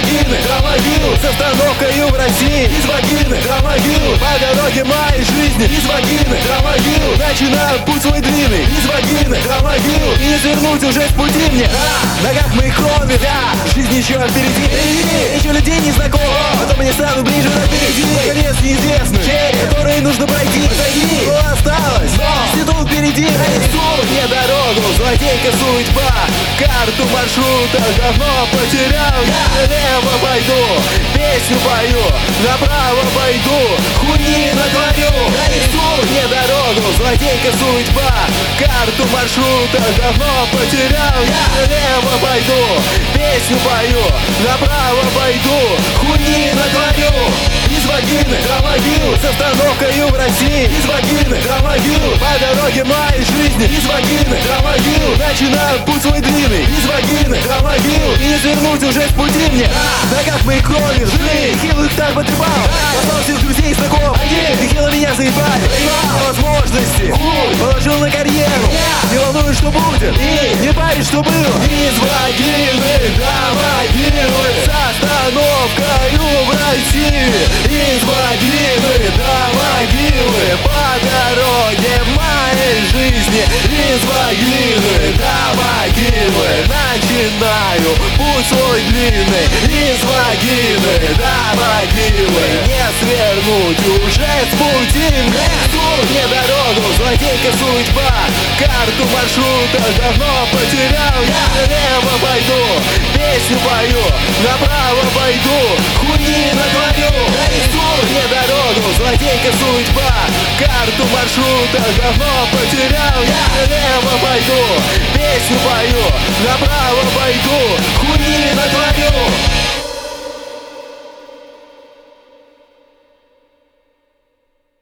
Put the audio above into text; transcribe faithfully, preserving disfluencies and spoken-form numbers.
вагины до могил, с остановкою в России. Из вагины до могил, по дороге моей жизни. Из вагины до могил, начинаю путь свой длинный. Из вагины до могил, и не свернуть уже с пути мне. А, на ногах моих крови, да, жизнь еще впереди. Еще людей не знаком, потом мне станут ближе на впереди. Конец неизвестный, который нужно пройти. Подойди, что осталось, институт впереди. Несу мне дорогу, злодейка судьба. Карту маршрута давно потерял. Я налево пойду, песню пою, направо пойду, хуйни натворю. Несу мне дорогу, злодейка судьба. Карту маршрута давно потерял. Я налево пойду, песню пою, направо пойду, хуйни натворю. Из вагины до могил, с остановкою в России. Из вагины до могил, по дороге моей жизни. Из вагины до могил, начинаю путь свой длинный. Из вагины до могил, и не свернуть уже с пути мне. На ногах моих крови, жили, хилых так потрепал. Послал всех друзей и знакомых, они хило меня заебали. Возможности, положил на карьеру. Не волнует, что будет, и не парит, что было. Из вагины до могилы, с остановкою в России. Из могилы до могилы, по дороге моей жизни. Из могилы до могилы, начинаю путь свой длинный. Из могилы до могилы, не свернуть уже с пути. Несу мне дорогу, злодейка судьба. Карту маршрута давно потерял. Я налево пойду, песню пою, направо пойду, хуйни натворю. Несу мне дорогу, злодейка судьба. Карту маршрута давно потерял. Я налево пойду, песню пою, направо пойду, хуйни натворю.